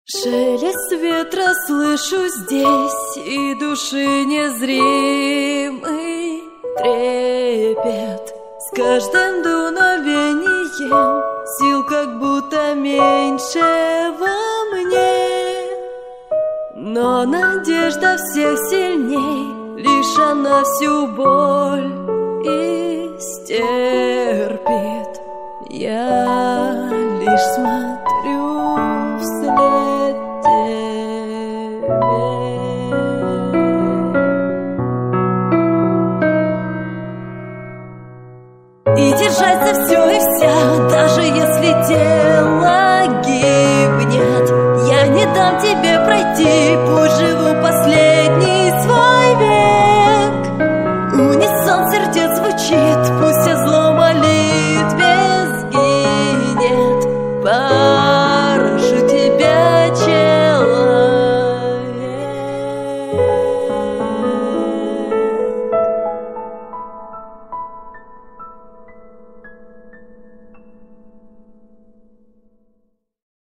Шелест ветра слышу здесь, и души незримый трепет. С каждым дуновением сил как будто меньше во мне. Но надежда всех сильней, лишь она всю боль истерпит. Я лишь смотрю